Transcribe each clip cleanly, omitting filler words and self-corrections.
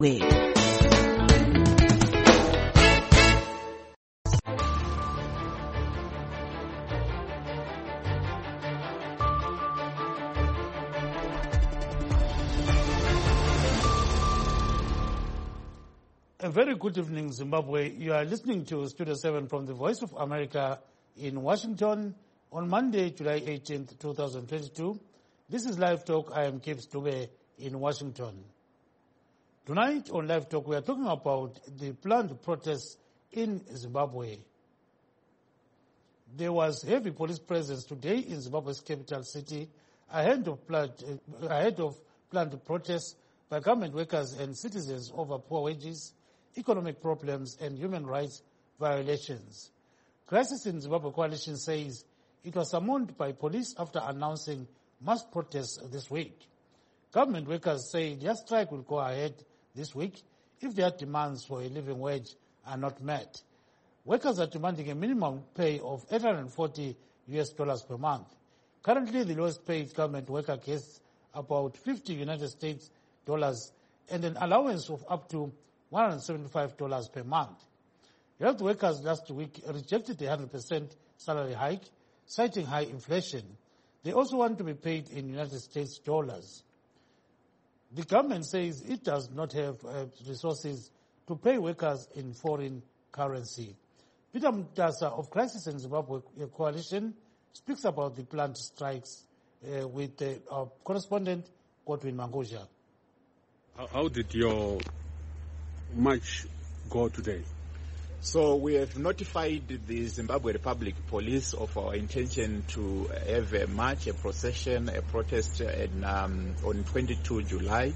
A very good evening, Zimbabwe. You are listening to Studio 7 from the Voice of America in Washington on Monday, July 18th, 2022. This is Live Talk. I am Gibbs Dube in Washington. Tonight on Live Talk, we are talking about the planned protests in Zimbabwe. There was heavy police presence today in Zimbabwe's capital city ahead of planned protests by government workers and citizens over poor wages, economic problems, and human rights violations. Crisis in Zimbabwe Coalition says it was summoned by police after announcing mass protests this week. Government workers say their strike will go ahead this week if their demands for a living wage are not met. Workers are demanding a minimum pay of $840 per month. Currently, the lowest paid government worker gets about $50 United States and an allowance of up to $175 per month. Health workers last week rejected a 100% salary hike, citing high inflation. They also want to be paid in United States dollars. The government says it does not have resources to pay workers in foreign currency. Peter Mutasa of Crisis in Zimbabwe Coalition speaks about the planned strikes with our correspondent, Godwin Mangosha. How did your march go today? So we have notified the Zimbabwe Republic Police of our intention to have a march, a procession, a protest on 22 July,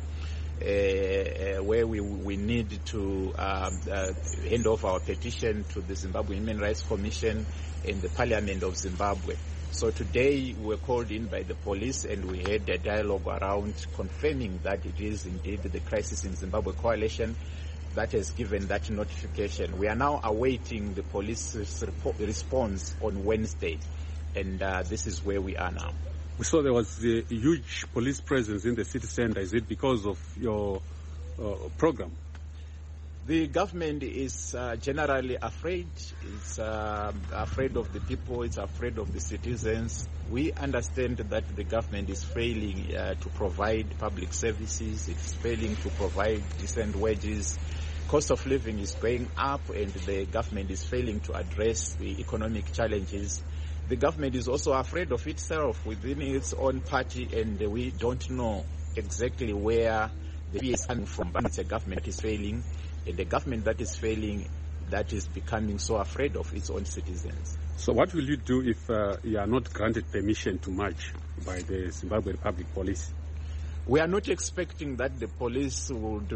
where we need to hand over our petition to the Zimbabwe Human Rights Commission and the Parliament of Zimbabwe. So today we were called in by the police and we had a dialogue around confirming that it is indeed the Crisis in Zimbabwe Coalition that has given that notification. We are now awaiting the police's response on Wednesday, and this is where we are now. We saw there was a huge police presence in the city center. Is it because of your program? The government is generally afraid. It's afraid of the people. It's afraid of the citizens. We understand that the government is failing to provide public services. It's failing to provide decent wages. Cost of living is going up, and the government is failing to address the economic challenges. The government is also afraid of itself within its own party, and we don't know exactly where the fear is coming from. But it's a government that is failing, and the government that is failing, that is becoming so afraid of its own citizens. So what will you do if you are not granted permission to march by the Zimbabwe Republic Police? We are not expecting that the police would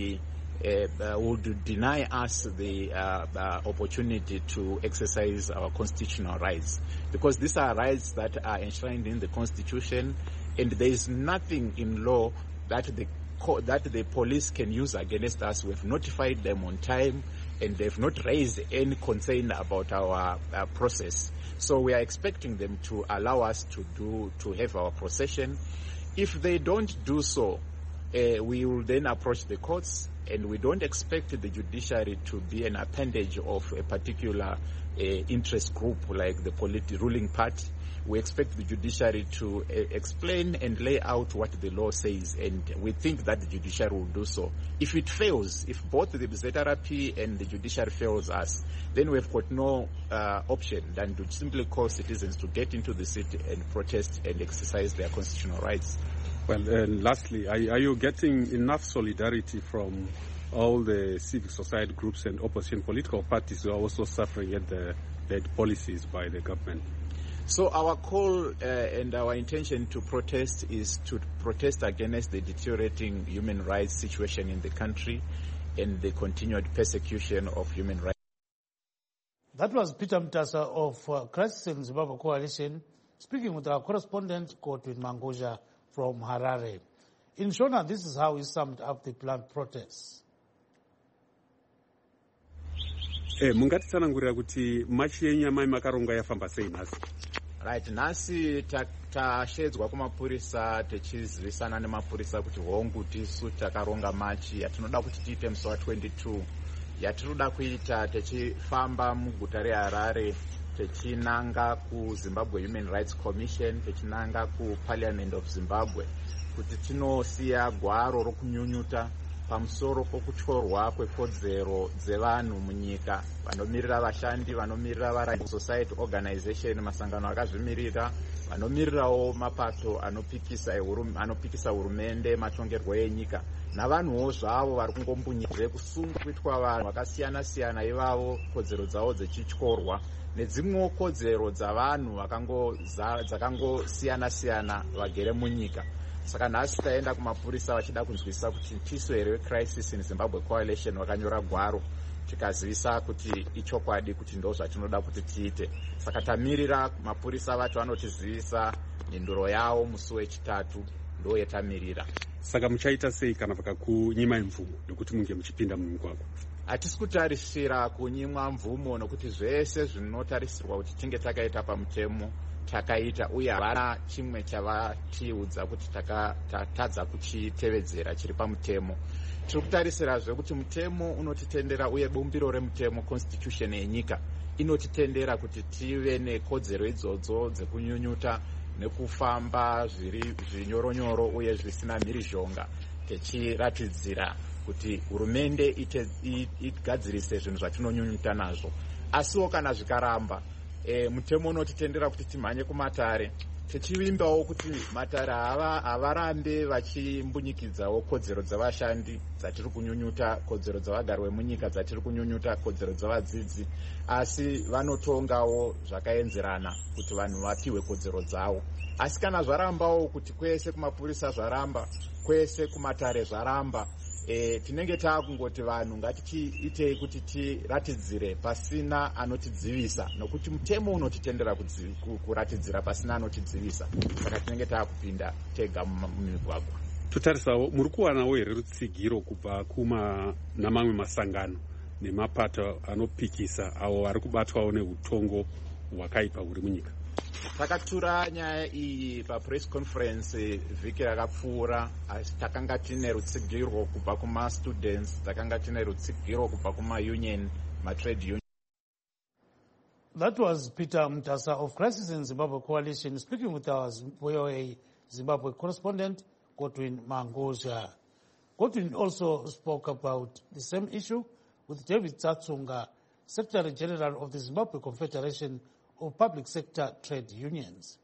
deny us the opportunity to exercise our constitutional rights, because these are rights that are enshrined in the Constitution, and there is nothing in law that the police can use against us. We have notified them on time, and they have not raised any concern about our process. So we are expecting them to allow us to have our procession. If they don't do so, we will then approach the courts, and we don't expect the judiciary to be an appendage of a particular interest group like the ruling party. We expect the judiciary to explain and lay out what the law says, and we think that the judiciary will do so. If it fails, if both the ZRP and the judiciary fails us, then we've got no option than to simply call citizens to get into the city and protest and exercise their constitutional rights. Well, and lastly, are you getting enough solidarity from all the civic society groups and opposition political parties who are also suffering at the bad policies by the government? So our call and our intention to protest is to protest against the deteriorating human rights situation in the country and the continued persecution of human rights. That was Peter Mutasa of Crisis in Zimbabwe Coalition speaking with our correspondent, Godwin Mangosha from Harare. In Shona, this is how he summed up the planned protests. Mungatitsanangurira kuti machi yenyama makaronga yafamba sei nhasi? Right, nhasi tashedzwa kumapurisa tichizivisana nemapurisa kuti hongu tisu takaronga machi yatinoda kuti tiite musi wa22 yatinoda kuita tichifamba muguta reHarare tichinanga kuZimbabwe Human Rights Commission tichinanga kuParliament of Zimbabwe kuti tinosiya gwaro rokunyunyuta pamusoro pokutyorwa kwekodzero dzevanhu munyika vanomirira vashandi vanomirira va society organization masangano akazvimirira vanomirirawo mapato anopikisa hurumende matongerwo enyika navanhuwo zvavo vari kungombunyire kusunga kuitwa vanhu vakasiyana siyana ivavo kodzero dzavo dzechityorwa nedzimwewo kodzero dzavanhu dzakangosiyana siyana vagere munyika. Saka nhasi taenda kumapurisa vachida kunzwisisa kuti tisu here Crisis in Zimbabwe Coalition vakanyora gwaro tikazivisa kuti ichokwadi kuti ndo zvatinoda kuti tiite. Saka tamirira mapurisa vacho vanotizivisa mhinduro yavo musi wechitatu ndo yetamirira. Saka muchaita sei kana vakakunyima mvumo nekuti munge muchipinda mumigwagwa? Hatisi kutarisira kunyimwa mvumo nokuti zvese zvinotarisirwa kuti tinge takaita pamutemo takaita uye havana chimwe chavatiudza kuti takatadza kuchitevedzera chiri pamutemo. Tiri kutarisira kuti mutemo unotitendera uye bumbiro remutemo constitution yenyika inotitendera kuti tive nekodzero idzodzo dzekunyunyuta nekufamba zviri zvinyoronyoro uye zvisina mhirizhonga tichiratidzira kuti hurumende igadzirise zvinhu zvatinonyunyuta nazvo. Asiwo kana zvikaramba mutemo unotitendera kuti timhanye kumatare tichivimbawo kuti matare havarambe vachimbunyikidzawo kodzero dzavashandi dzatiri kunyunyuta, kodzero dzavagari vemunyika dzatiri kunyunyuta, kodzero dzavadzidzi, asi vanotongawo zvakaenzerana kuti vanhu vapiwe kodzero dzavo. Asi kana zvarambawo kuti kwese kumapurisa zvaramba, kwese kumatare zvaramba, tinenge taakungoti vanhu ngatichiitei kuti tiratidzire pasina anotidzivisa nokuti mutemo unotitendera kuratidzira pasina anotidzivisa. Saka tinenge taakupinda tega mumigwagwa. Totarisawo muri kuwanawo here rutsigiro kubva namamwe masangano nemapato anopikisa avo vari kubatwawo neutongo hwakaipa huri munyika? Takatura nyaya iyi papress conference vhiki rakapfuura, asi takanga tine rutsigiro kubva kuma-students, takanga tine rutsigiro kubva kuma-union, ma-trade union. That was Peter Mutasa of Crisis in Zimbabwe Coalition speaking with our VOA Zimbabwe correspondent, Godwin Mangosha. Godwin also spoke about the same issue with David Tsatsunga, Secretary General of the Zimbabwe Confederation of Public Sector Trade Unions.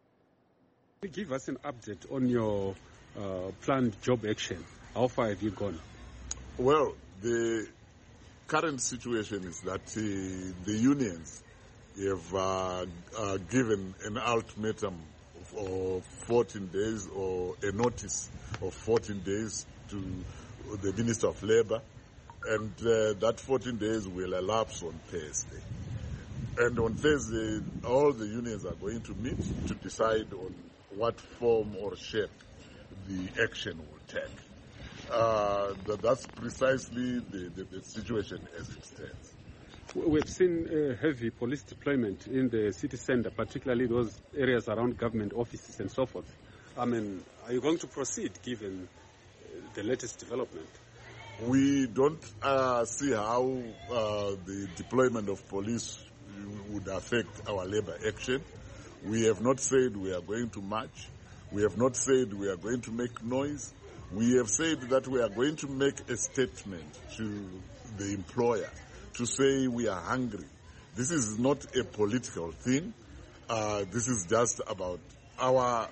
Give us an update on your planned job action. How far have you gone? Well, the current situation is that the unions have given an ultimatum of 14 days or a notice of 14 days to the Minister of Labour, and that 14 days will elapse on Thursday. And on Thursday, all the unions are going to meet to decide on what form or shape the action will take. That's precisely the situation as it stands. We've seen heavy police deployment in the city centre, particularly those areas around government offices and so forth. I mean, are you going to proceed given the latest development? We don't see how the deployment of police would affect our labour action. We have not said we are going to march. We have not said we are going to make noise. We have said that we are going to make a statement to the employer to say we are hungry. This is not a political thing. This is just about our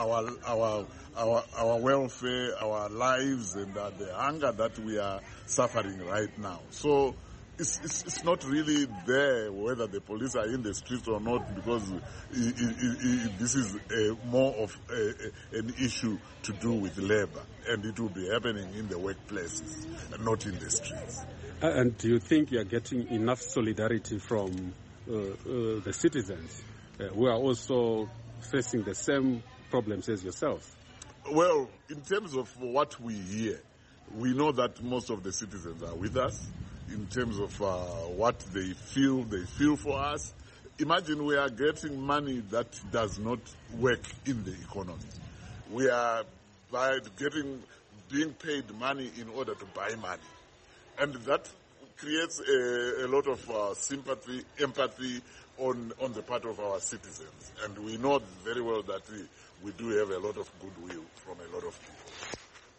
welfare, our lives, and the hunger that we are suffering right now. So it's not really there whether the police are in the streets or not, because this is more of an issue to do with labor, and it will be happening in the workplaces, not in the streets. And do you think you are getting enough solidarity from the citizens who are also facing the same problems as yourself? Well, in terms of what we hear, we know that most of the citizens are with us. In terms of what they feel for us, imagine we are getting money that does not work in the economy. We are being paid money in order to buy money. And that creates a lot of sympathy, empathy on the part of our citizens. And we know very well that we do have a lot of goodwill from a lot of people.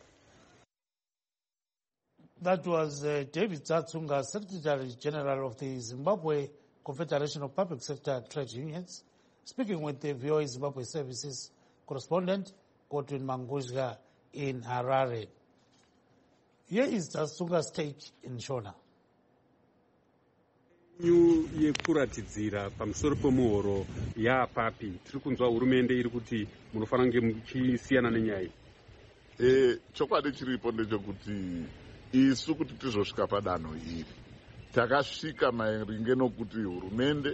That was David Zatsunga, Secretary General of the Zimbabwe Confederation of Public Sector Trade Unions, speaking with the VOA Zimbabwe Services correspondent, Godwin Manguzga, in Harare. Here is Zatsunga's take in Shona. Yekuratidzira pamusoro pemuhoro yaapapi tiri kunzwa hurumende iri kuti munofanira kunge muchisiyana nenyaya chokwadi chiripo ndechekuti isu kuti tizosvika padanho iri takasvika maringe nokuti hurumende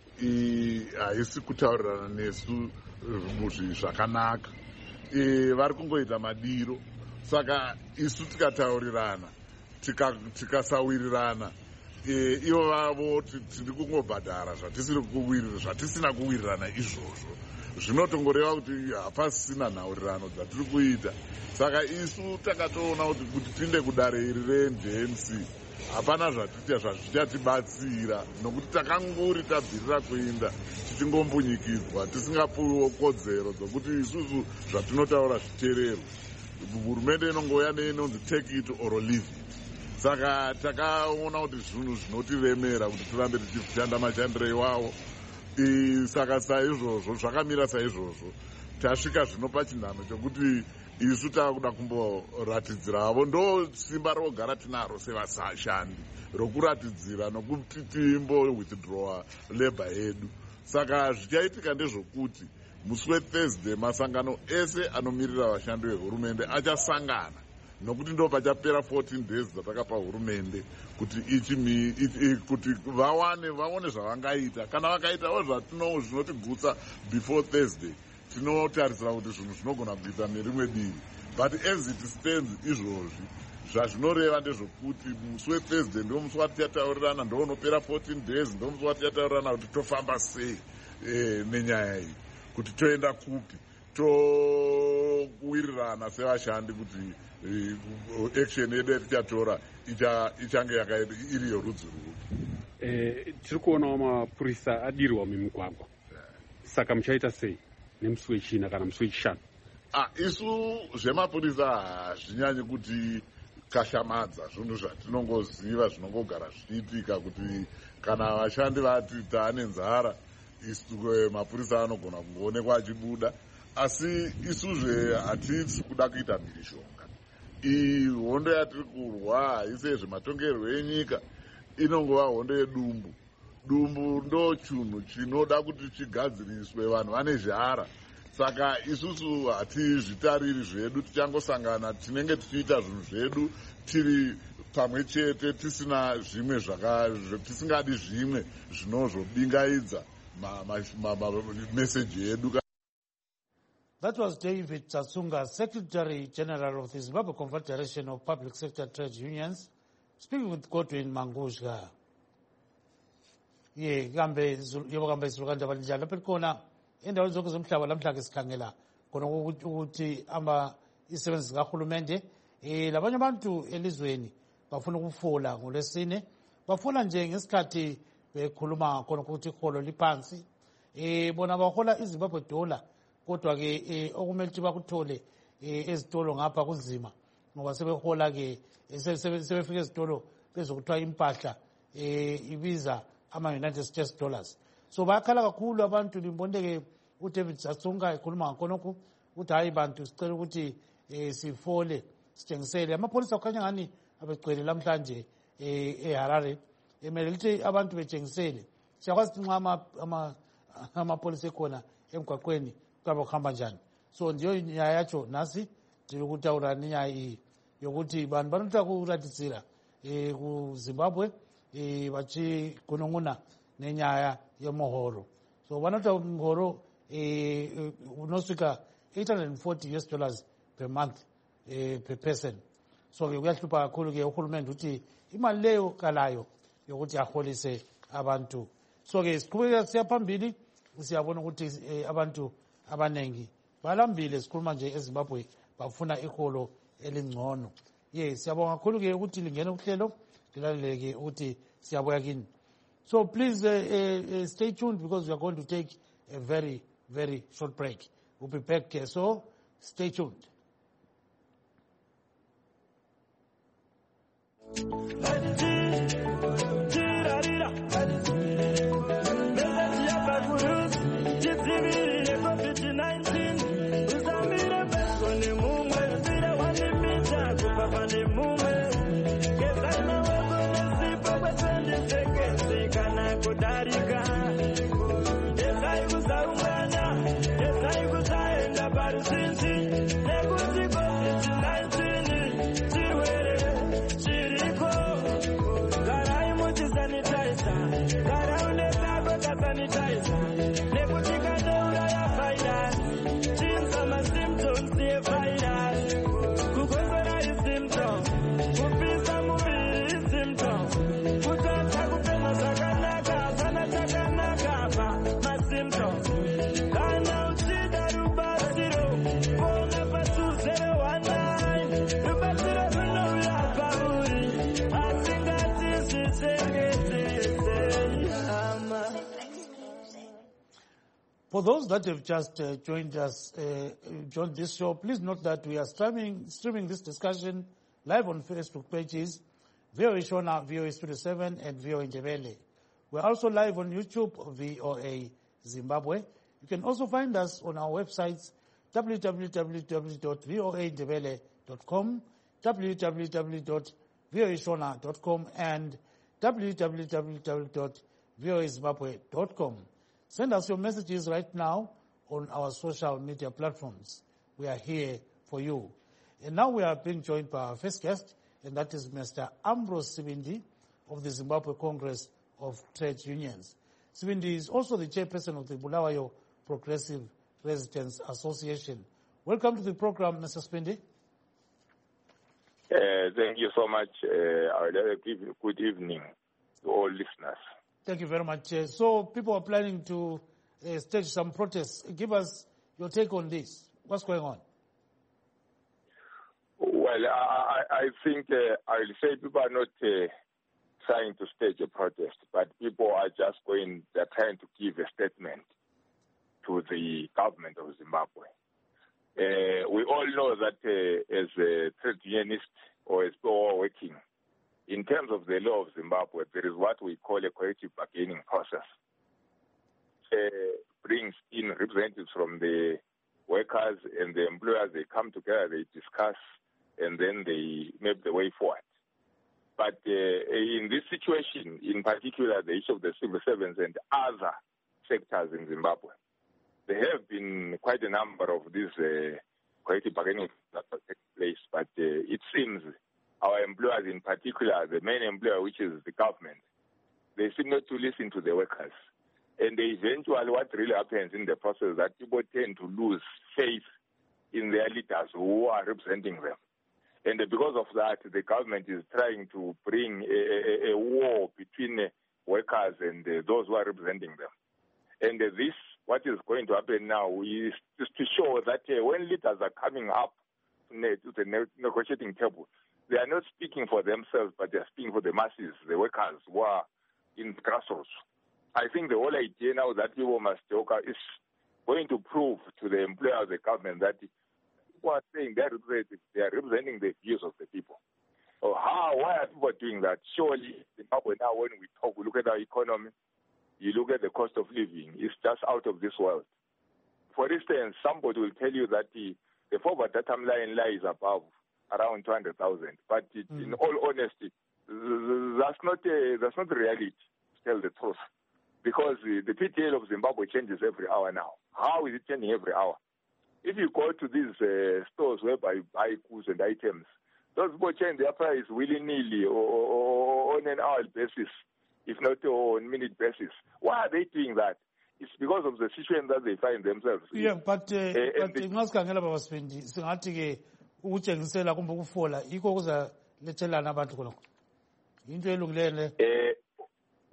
haisi kutaurirana nesu zvakanaka vari kungoita madiro saka isu tikataurirana tikasawirirana ivo vavo tiri kungobhadhara zvatisina kuwirirana izvozvo zvinotongoreva kuti hapasisina nhaurirano dzatiri kuita saka isu takatoona kuti tinde kudare iri renjensi hapana zvazvichatibatsira nokuti takangori tabvirira kuenda tichingombunyikidzwa tisingapiwo kodzero dzokuti isusu zvatinotaura zviteererwe. Hurumende inongouya neinonzi take it or leave it. Saka takaona kuti zvinhu zvinotiremera kuti tirambe tichishanda mashandiro iwawo. Saka saizvozvo zvakamira saizvozvo tasvika zvino pachinhano chokuti isu takuda kumboratidzira avo ndo simba rogara tinaro sevashandi rokuratidzira nokuti timbo withdraw labor yedu. Saka zvichaitika ndezvokuti musi weThursday masangano ese anomirira vashandi vehurumende achasangana nokuti ndo pachapera 14 days dzatakapa hurumende kuti kuti vaone zvavangaita. Kana vakaitawo zvinotigutsa before Thursday tinotarisira kuti zvinhu zvinogona kuita nerimwe divi. But as it stands izvozvi zvazvinoreva ndezvokuti musi weThursday ndo musi watichataurirana ndo unopera 14 days ndo musi watichataurirana kuti tofamba sei nenyaya iyi, kuti toenda kupi, towirirana sevashandi kuti action yedu yatichatora ichange iri yorudzi rupi. Tiri kuonawo mapurisa adirwa mumigwagwa, saka muchaita sei nemusi wechina kana musi wechishanu? Isu zvemapurisa hazvinyanyi kuti kashamadza, zvinhu zvatinongoziva zvinongogara zvichiitika kuti kana vashandi vati taane nzara isu mapurisa anogona kungoonekwa achibuda, asi isuzve hatisi kuda kuita mhirishonga. Hondo yatiri kurwa haisi yezvematongerwo enyika, inongova hondo yedumbu. Dumbu ndo chinhu chinoda kuti chigadziriswe, vanhu vane zhara. Saka isusu hatizvitariri zvedu, tichangosangana tinenge tichiita zvinhu zvedu tiri pamwe chete tisina zvimwe tisingadi zvimwe zvinozobingaidza message yedu. That was David Zatsunga, Secretary General of the Zimbabwe Confederation of Public Sector Trade Unions, speaking with Godwin Manguzga. Kambe izulukanda njalo pelikona endaweni zonke zomhlaba lamhla ke sikhangela khona ukuthi isebenzi zikahulumende labanye abantu elizweni bafuna ukufola ngolwesine, bafola nje ngesikhathi bekhuluma khona ukuthi iholo liphansi, bona bahola iZimbabwe dollar, kodwa ke okumele ukuthi bakuthole ezitolo ngapha kunzima ngoba sebehola ke sebefika ezitolo bezokuthiwa impahla ibiza ama-United States dollars. So bakhala kakhulu abantu. Limboneke uDavid Zatsunga ekhuluma ngakhonokho ukuthi hayi bantu sicela ukuthi sifole sitshengisele. Amapholisa kukhanya ngani abegcwele lamhlanje eHarare, emele lithi abantu betshengisele. Siyakwazi ukuthi nxa amapholisa ekhona emgwaqweni kaba kuhamba njani. So ndiyo nyaya yacho nasi tiri kutaura nenyaya iyi yokuti vanhu vanoda kuratidzira kuZimbabwe vachigunun'una nenyaya yemuhoro. So vanota muhoro unosvika $840 per month per person. So kuyahlupa kakhulu ke uhulumende ukuthi imali leyo kalayo yokuthi aholise abantu So-ke siqhubeka siya phambili siyabona ukuthi abantu abanengi balambile sikhuluma nje eZimbabwe bafuna iholo elingcono. Siyabonga kakhulu-ke ukuthi lingene kuhlelo lilaleleke ukuthi siyabuya kini. So please stay tuned because we are going to take a very, very short break. We'll be back here, so stay tuned. For those that have just joined us, joined this show, please note that we are streaming this discussion live on Facebook pages, VOA Shona, VOA Studio 7, and VOA Ndebele. We're also live on YouTube, VOA Zimbabwe. You can also find us on our websites, www.voandebele.com, www.voashona.com, and www.voazimbabwe.com. Send us your messages right now on our social media platforms. We are here for you. And now we are being joined by our first guest, and that is Mr. Ambrose Sibindi of the Zimbabwe Congress of Trade Unions. Sibindi is also the chairperson of the Bulawayo Progressive Residents Association. Welcome to the program, Mr. Sibindi. Thank you so much. Good evening to all listeners. Thank you very much. So people are planning to stage some protests. Give us your take on this. What's going on? Well, I think I will say people are not trying to stage a protest, but people are just they're trying to give a statement to the government of Zimbabwe. We all know that as a trade unionist or as people working, in terms of the law of Zimbabwe, there is what we call a collective bargaining process. Brings in representatives from the workers and the employers. They come together, they discuss, and then they map the way forward. But in this situation, in particular, the issue of the civil servants and other sectors in Zimbabwe, there have been quite a number of these collective bargaining that take place, but it seems our employers, in particular, the main employer, which is the government, they seem not to listen to the workers. And eventually what really happens in the process is that people tend to lose faith in their leaders who are representing them. And because of that, the government is trying to bring a war between workers and those who are representing them. And this, what is going to happen now is just to show that when leaders are coming up to the negotiating table, they are not speaking for themselves, but they are speaking for the masses, the workers who are in grassroots. I think the whole idea now that people must talk is going to prove to the employer of the government that people are saying they are representing the views of the people. So why are people doing that? Surely, Zimbabwe now, when we talk, we look at our economy, you look at the cost of living, it's just out of this world. For instance, somebody will tell you that the forward datum line lies above around 200,000. But in all honesty, that's not the reality, to tell the truth. Because the PTL of Zimbabwe changes every hour now. How is it changing every hour? If you go to these stores whereby you buy goods and items, those people change their price willy-nilly or on an hourly basis, if not on minute basis. Why are they doing that? It's because of the situation that they find themselves in. Yeah, but ngasikhangela baba Sibindi singathi ke ukutshengisela kumbe ukufola yikho kuzalethelana abantu khona. Into elungileyo le.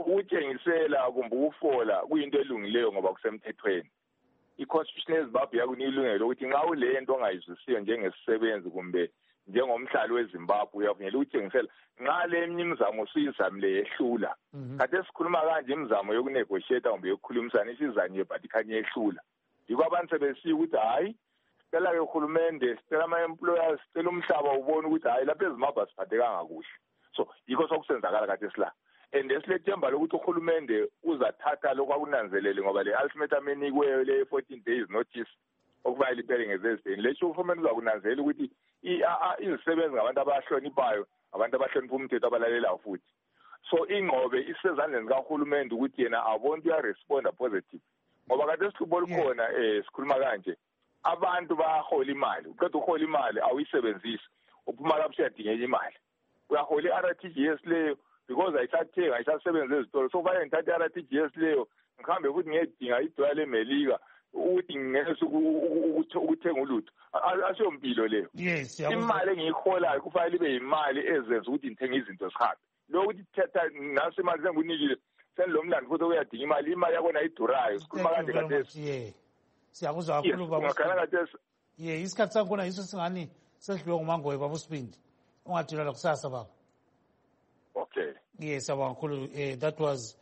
ukutshengisela kumbe ukufola kuyinto elungileyo ngoba kusemthethweni. I-Constitution yeZimbabwe yakunika ilungelo ukuthi nxa ulento ongayizwisiyo njengesisebenzi kumbe njengomhlali weZimbabwe uyavunyelwa ukutshengisela nxa le imizamo usuyizamile yehlula. Kade sikhuluma kanje imizamo yokunegotiate kumbe yokukhulumisana isizanye but ikhanye yehlula. Yiko abantu sebesiya ukuthi hayi sicela ke uhulumende sicela ama-employers sicela umhlaba ubone ukuthi hayi lapha eZimbabwe asiphathekanga kuhle. So yiko sokusenzakala kade sila. And esilethemba lokuthi uhulumende uzathatha lokho akunanzelele ngoba le ultimatum enikweyo le 14 days notice okuba liphele ngezesini lesho uhulumende uzakunanzelela ukuthi izisebenzi ngabantu abahloniphayo abantu abahlonipha umthetho abalalelayo futhi. So ingqobe isezandleni zikahulumende ukuthi yena abone uyaresponda positive ngoba kade isihlubo olukhona sikhuluma kanje abantu bayahola imali uqeda uhola imali awuyisebenzisi uphuma lapho uyadinga imali uyahola i-RTGS leyo because ayisathenga ayisasebenza ezitolo so kufanele ngithathe i-RTGS leyo ngihambe futhi ngiyedinga idola lemelika ukuthi ngingese ukuthenga ulutho asiyompilo leyo. Yes, imali engiyiholayo kufanele ibe yimali ezenza ukuthi ngithenge izinto zihambe lokuthi thatha naso imali sengunikile senilomlando futhi uyadinga imali yakona idurayo sikhuluma kade kade siyakuzwa kakhulu baba. Isikhathi sankhona yiso singani sedliwe ngumangoye baba uSibindi ungadilala kusasa baba. Okay. Yes, that was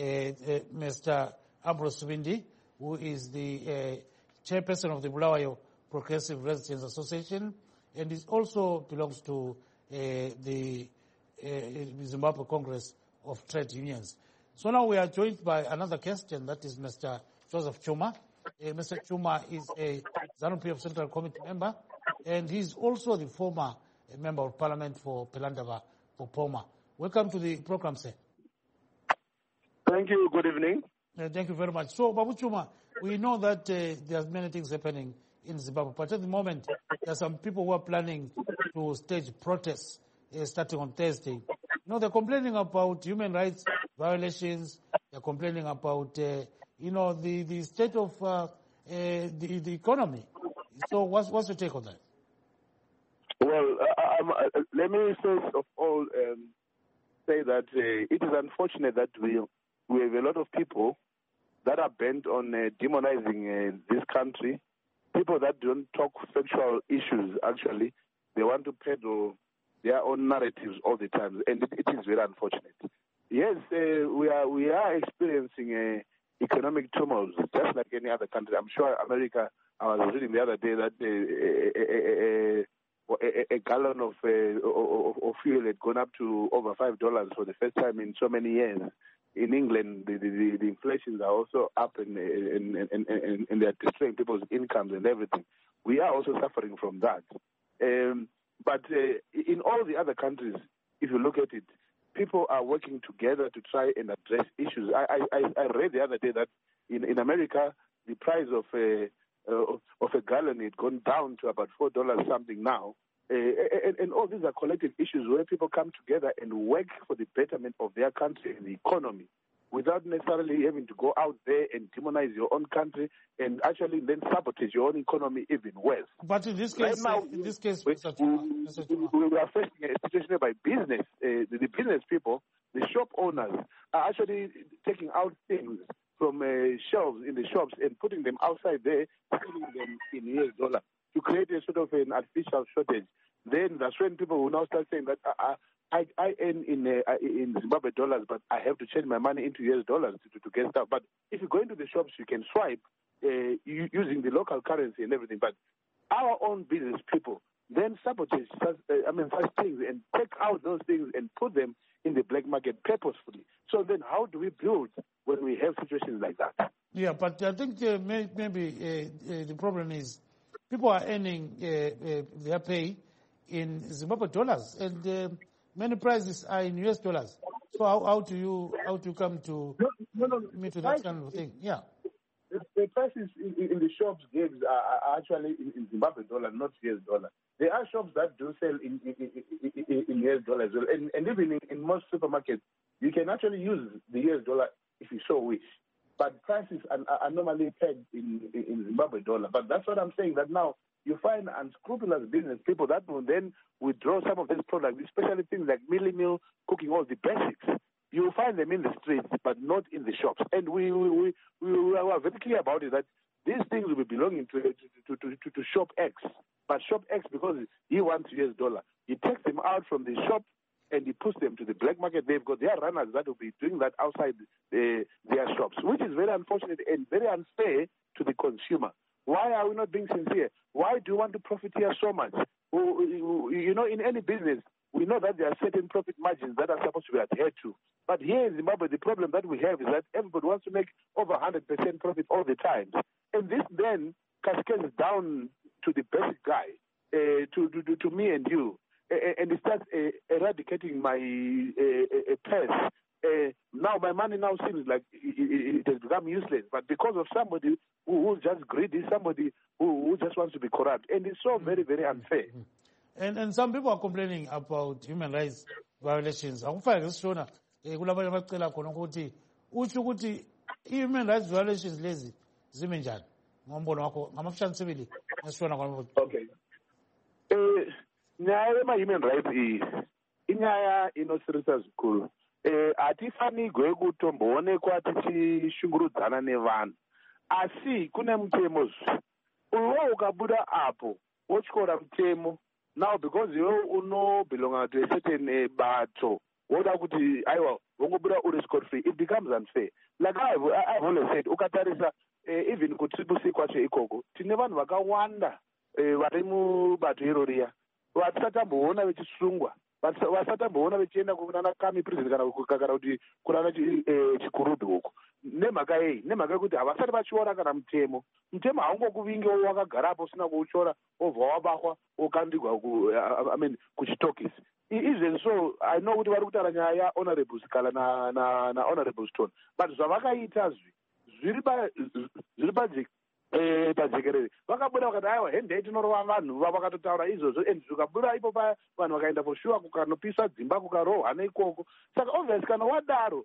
Mr. Ambrose Sibindi, who is the chairperson of the Bulawayo Progressive Residents Association, and he also belongs to the Zimbabwe Congress of Trade Unions. So now we are joined by another guest, and that is Mr. Joseph Chuma. Mr. Chuma is a ZANU-PF Central Committee member, and he's also the former member of Parliament for Pelandaba for Poma. Welcome to the program, sir. Thank you. Good evening. Thank you very much. So, Babu Chuma, we know that there's many things happening in Zimbabwe, but at the moment, there are some people who are planning to stage protests starting on Thursday. They're complaining about human rights violations. They're complaining about, the state of the economy. So, what's your take on that? Well, let me first of all say that it is unfortunate that we have a lot of people that are bent on demonizing this country, people that don't talk factual issues, actually. They want to peddle their own narratives all the time, and it is very unfortunate. Yes, we are experiencing economic turmoil, just like any other country. I'm sure America, I was reading the other day that a gallon of fuel had gone up to over $5 for the first time in so many years. In England, the inflations are also up and they are destroying people's incomes and everything. We are also suffering from that. But in all the other countries, if you look at it, people are working together to try and address issues. I read the other day that in America, the price of a gallon had gone down to about $4 something now. And all these are collective issues where people come together and work for the betterment of their country and the economy without necessarily having to go out there and demonize your own country and actually then sabotage your own economy even worse. But in this case, right now, we are facing a situation whereby business, the business people, the shop owners are actually taking out things from shelves in the shops and putting them outside there, selling them in US dollar to create a sort of an artificial shortage. Then that's when people will now start saying that I earn in Zimbabwe dollars, but I have to change my money into US dollars to get stuff. But if you go into the shops, you can swipe using the local currency and everything. But our own business people then sabotage such things and take out those things and put them in the black market purposefully. So then how do we build when we have situations like that? Yeah, but I think maybe the problem is people are earning their pay in Zimbabwe dollars, and many prices are in US dollars. So how do you come to meet with that kind of thing? Yeah. The prices in the shops gigs are actually in Zimbabwe dollar, not US dollar. There are shops that do sell in US dollars, and even in most supermarkets, you can actually use the US dollar if you so wish. But prices are normally pegged in Zimbabwe dollar. But that's what I'm saying, that now you find unscrupulous business people that will then withdraw some of these products, especially things like mealie meal, cooking, all the basics. you find them in the streets, but not in the shops. And we are very clear about it, that these things will be belonging to Shop X. But Shop X, because he wants US dollar, he takes them out from the shop and he puts them to the black market. They've got their runners that will be doing that outside their shops, which is very unfortunate and very unfair to the consumer. Why are we not being sincere? Why do you want to profiteer so much? You know, in any business, we know that there are certain profit margins that are supposed to be adhered to. But here in Zimbabwe, the problem that we have is that everybody wants to make over 100% profit all the time. And this then cascades down to the basic guy, to me and you. And it starts eradicating my purse. Now my money now seems like it has become useless, but because of somebody who's just greedy, somebody who just wants to be corrupt, and it's so very, very unfair. And some people are complaining about human rights violations. Akufanele sishona kulabanye amacela khona ukuthi uthi ukuthi human rights violations lezi zime njani ngombono wakho ngamafishane sibili ngesishona kwami. Okay. Nyaya ema-human rights inyaya inosirisa zvikuru. Hatifanigwe kutomboonekwa tichishungurudzana nevanhu, asi kune mutemo uwo ukabuda apo wotyora mutemo now because iwe unobelonga to a certain bato woda kuti aiwa wongobuda uri scot free, it becomes unfair. Like I've always said, ukatarisa even kutriple C kwacho ikoko tine vanhu vakawanda vari mubato iroriya vatisatamboona vechisungwa, vasatamboona vechienda kunana kami prison kana kuti kunana chikurudhu uko. Nemhaka yei? Nemhaka yekuti havasati vachiora kana mutemo haungokuvinge wakagarapo usina kuuchora wobva wabakwa wokandigwa kuchitokisi. Even so, I know kuti vari kutaura nyaya yahonorable Sikala na honorable Stone, but zvavakaita zviri pajekerere vakabuda vakati aiwa hende tinorova vanhu vakatotaura izvozvo, and zvikabuda ipo paya vanhu vakaenda for sure kukanopisa dzimba kukarohwa neikoko. Saka obviously kana wadaro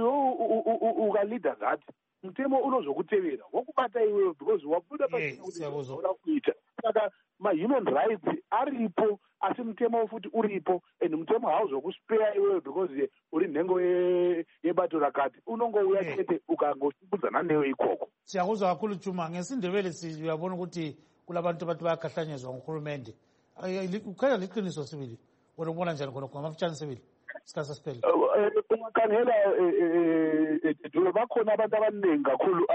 ukalida that mutemo unozokutevera wokubata iwewe because wabuda paoda kuita. Saka ma-human rights aripo asi mutemo futi uripo, and mutemo hauzokuspeya iwewe because uri nhengo yebato rakati, unongouya chete ukangosumbudzana newe ikoko. Siyakuzwa kakhulu Chuma. NgesiNdebele siyabona ukuthi kulabantu abantu bayakhahlanyezwa nguhulumende. Ukhanya liqiniso sibili wena ubona njani khona ngamafitshane sibili sikhathi sesiphele? Ungakhangela bakhona abantu abaningi kakhulu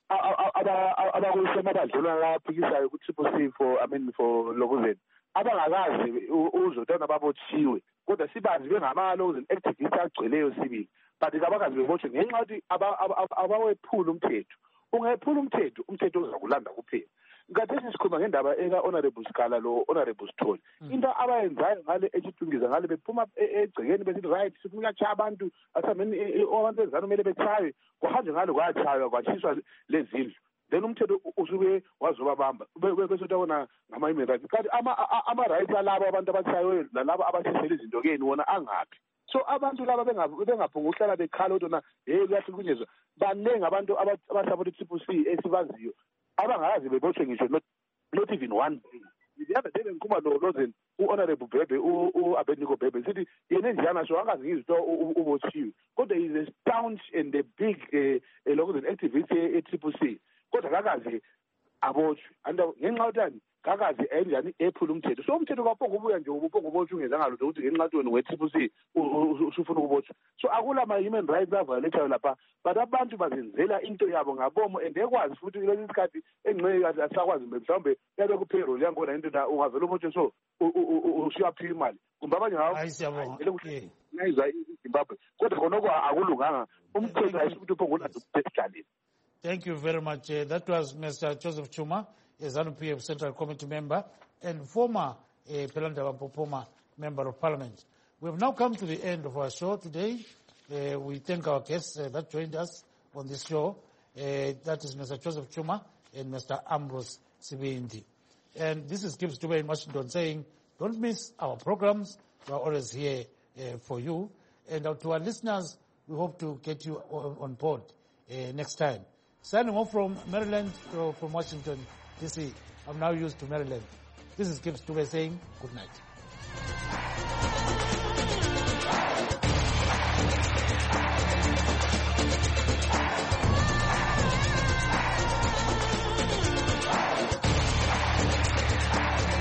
abakusema abadlula laphikisayo ku-Triple C for Lokuzen abangakazi uzotana babotshiwe, kodwa sibazi bengamalokuzen activists agcweleyo sibili, but kabakazi bebotshwe ngenxa yokuthi abawephula umthetho. Ungephula umthetho uzakulanda kuphela. Ngathi sikhuluma ngendaba eka-honorable Sikala lo honorable Stone, into abayenzayo ngale echitungiza ngale bephuma egcekeni besithi right sifuna ukuyatshaya abantu asameni abantu ezizana kumele betshaywe, kuhanjwe ngalo kwatshaywa kwatshiswa lezindlu, then umthetho usuke wazobabamba besothi wona ngama-human rights. Kanti ama-rights alabo abantu abatshayiweyo nalabo abashisela izinto-keni wona angaphi? So abantu laba bengaphunga uhlala bekhala ukuthi na kuyahlukunyezwa. Baningi abantu abasapota i-Triple C esibaziyo abangakazi bebotshwe ngisho not even one day. The other day bengikhuluma noLozen u-honorable Bhebhe u-Abednego Bhebhe sithi yena enjana so angazi ngizito ubotshiwe, kodwa is a staunch and a big Lokuzen activist e-Triple C, kodwa kakazi abotshwe ngenxa yokuthani kakazi enjani ephula umthetho. So umthetho kaphongo ubuya nje ubuphongo ubotshwe ungezanga lutho ukuthi ngenxa yokuthi wena we-Triple C usufuna ukubotshwa. So akula ma-human rights avioletayo lapha, but abantu bazenzela into yabo ngabomo, and ekwazi futhi kulesi sikhathi engxenye asakwazi mhlawumbe yabe ku-payroll yangona into ungavela ubotshwe so usuyaphiwa imali kumbe abanye ngayizwa iZimbabwe, kodwa khonoko akulunganga. Umthetho ayisukuthi uphongo unazo esidlaleni. Thank you very much. That was Mr. Joseph Chuma, a ZANU-PF Central Committee member and former Pelanda Wampopoma member of Parliament. We have now come to the end of our show today. We thank our guests that joined us on this show. That is Mr. Joseph Chuma and Mr. Ambrose Sibindi. And this is Gibbs Dube in Washington saying, don't miss our programs. We are always here for you. And to our listeners, we hope to get you on board next time. Signing off from Maryland, from Washington, D.C. I'm now used to Maryland. This is Gibbs Dube saying good night.